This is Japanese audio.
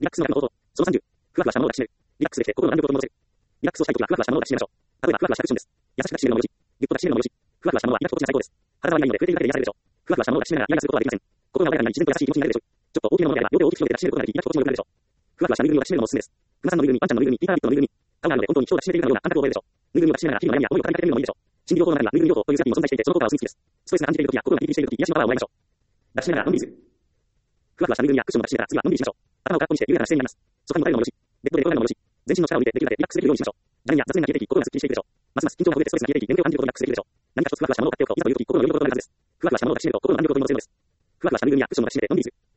リラックスの中の応答。その30。ふわふわしたものを抱きしめる。リラックスできて心の弾力を取り戻せる。リラックスをしたいときはふわふわしたものを抱きしめましょう。例えばふわふわしたクッションです。優しく抱きしめるのもよし。ぎゅっと抱きしめるのもよし。ふわふわしたものはリラックス心地が最高です。体は痛いので触れているだけで癒されるでしょう。ふわふわしたものを抱きしめながらイライラすることはできません。心が穏やかになり自然と優しい気持ちになれるでしょう。ちょっと大きめのものであれば両手を大きく広げて抱きしめることができ、リラックス心地も良くなるでしょう。ふわふわしたぬいぐるみを抱きしめるのもおすすめです。クマさんのぬいぐるみ、ワンちゃんのぬいぐるみ、ピーターラビットのぬいぐるみ、タオがあるので本当に人を抱きしめているかのような感覚を覚えるでしょう。ぬいぐるみを抱きしめながら日々の悩みや思いを語りかけてみるのもいいでしょう。心理療法の中にはぬいぐるみ療法というセラピーも存在していて、その効果はお墨付きです。ストレスが感じているときや心がピリピリしているとき、癒しのパワーをもらいましょう。抱きしめながらのんびりする。ふわふわしたぬいぐるみやクッションを抱きしめたら次はのんびりしましょう。頭を空っぽにして緩やかな姿勢になります。ソファにもたれるのもよし、ベッドで転がるのもよし、全身の力を抜いてできるだけリラックスできるようにしましょう。邪念や雑念が消えていき、心がすっきりしていくでしょう。ますます緊張がほぐれてストレスが消えていき、眠気を感じることなくすっきりでしょう。何か一つふわふわしたものを買っておくといざというとき心のよりどころになるはずです。ふわふわしたものを抱きしめると心の弾力を取り戻せるのです。ふわふわしたぬいぐるみやクッションを抱きしめてのんびりする。